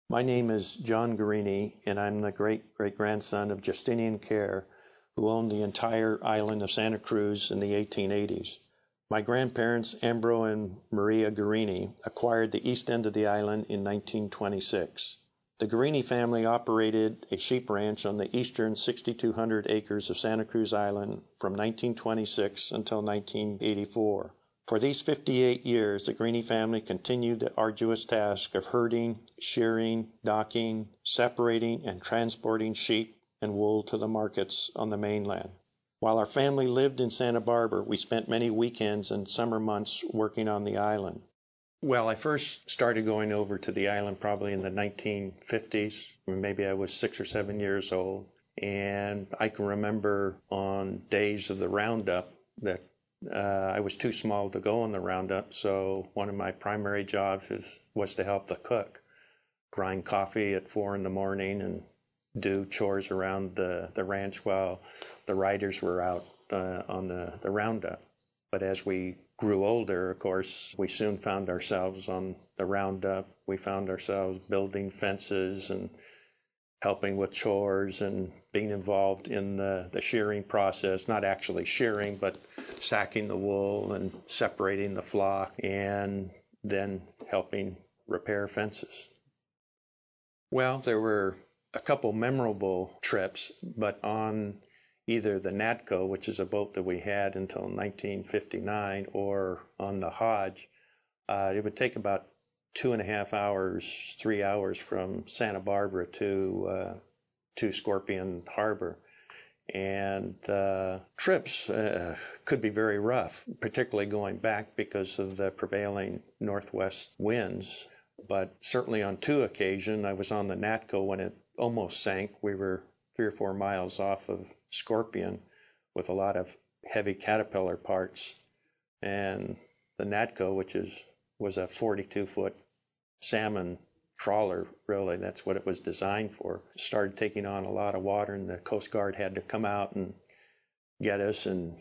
My name is John Guarini, and I'm the great-great-grandson of Justinian Kerr, who owned the entire island of Santa Cruz in the 1880s. My grandparents, Ambro and Maria Guarini, acquired the east end of the island in 1926. The Guarini family operated a sheep ranch on the eastern 6,200 acres of Santa Cruz Island from 1926 until 1984. For these 58 years, the Guarini family continued the arduous task of herding, shearing, docking, separating, and transporting sheep and wool to the markets on the mainland. While our family lived in Santa Barbara, we spent many weekends and summer months working on the island. Well, I first started going over to the island probably in the 1950s. Maybe I was 6 or 7 years old. And I can remember on days of the roundup that I was too small to go on the roundup. So one of my primary jobs was to help the cook, grind coffee at 4 in the morning and do chores around the ranch while the riders were out on the roundup. But as we grew older, of course, we soon found ourselves on the roundup. We found ourselves building fences and helping with chores and being involved in the shearing process, not actually shearing, but sacking the wool and separating the flock and then helping repair fences. Well, there were a couple memorable trips, but on either the Natco, which is a boat that we had until 1959, or on the Hodge, it would take about 2.5 hours, 3 hours from Santa Barbara to Scorpion Harbor. And trips could be very rough, particularly going back because of the prevailing northwest winds. But certainly on 2 occasions, I was on the Natco when it almost sank. We were 3 or 4 miles off of Scorpion with a lot of heavy Caterpillar parts. And the Natco, which was a 42-foot salmon trawler, really, that's what it was designed for, started taking on a lot of water, and the Coast Guard had to come out and get us, and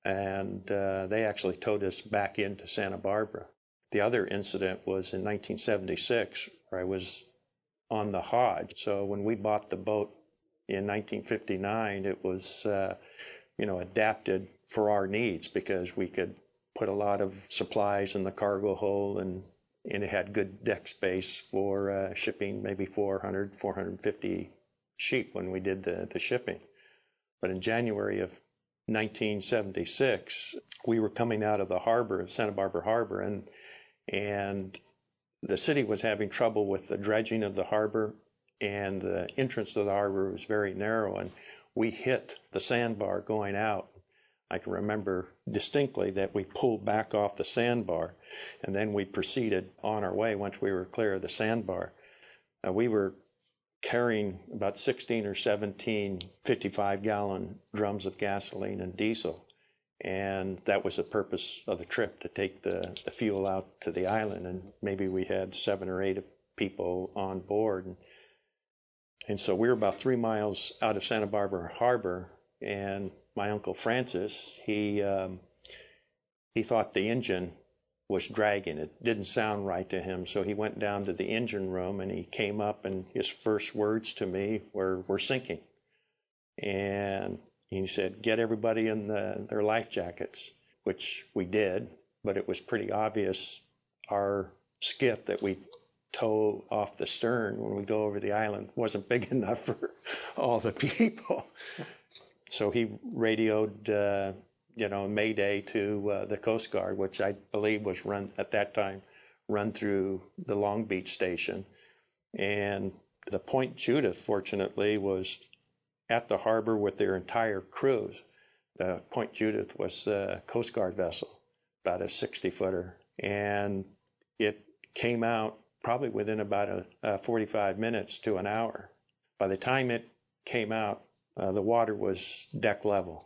they actually towed us back into Santa Barbara. The other incident was in 1976, where I was on the Hodge. So when we bought the boat in 1959, it was adapted for our needs because we could put a lot of supplies in the cargo hold, and it had good deck space for shipping maybe 400, 450 sheep when we did the shipping. But in January of 1976, we were coming out of the harbor, Santa Barbara Harbor, and the city was having trouble with the dredging of the harbor, and the entrance to the harbor was very narrow, and we hit the sandbar going out. I can remember distinctly that we pulled back off the sandbar, and then we proceeded on our way once we were clear of the sandbar. We were carrying about 16 or 17 55-gallon drums of gasoline and diesel, and that was the purpose of the trip, to take the fuel out to the island, and maybe we had 7 or 8 people on board. And so we were about 3 miles out of Santa Barbara Harbor, and my Uncle Francis, he thought the engine was dragging. It didn't sound right to him, so he went down to the engine room, and he came up, and his first words to me were, "We're sinking." And he said, "Get everybody in their life jackets," which we did, but it was pretty obvious our skiff that we tow off the stern when we go over the island wasn't big enough for all the people. So he radioed, Mayday to the Coast Guard, which I believe was run through the Long Beach station. And the Point Judith, fortunately, was at the harbor with their entire crews. The Point Judith was a Coast Guard vessel, about a 60-footer, and it came out probably within about 45 minutes to an hour. By the time it came out, the water was deck level.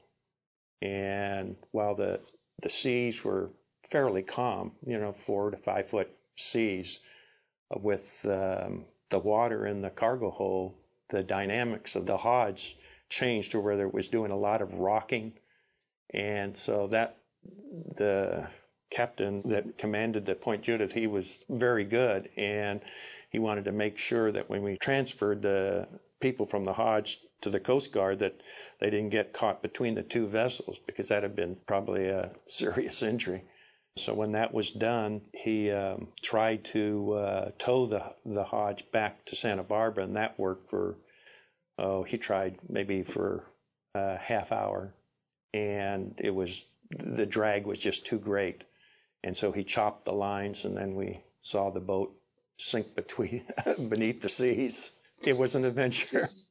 And while the seas were fairly calm, 4 to 5 foot seas, with the water in the cargo hold, the dynamics of the Hodge changed to where it was doing a lot of rocking. And so that the captain that commanded the Point Judith, he was very good, and he wanted to make sure that when we transferred the people from the Hodge to the Coast Guard that they didn't get caught between the two vessels, because that had been probably a serious injury. So when that was done, he tried to tow the Hodge back to Santa Barbara, and that worked for, he tried maybe for a half hour, and the drag was just too great. And so he chopped the lines, and then we saw the boat sink beneath the seas. It was an adventure.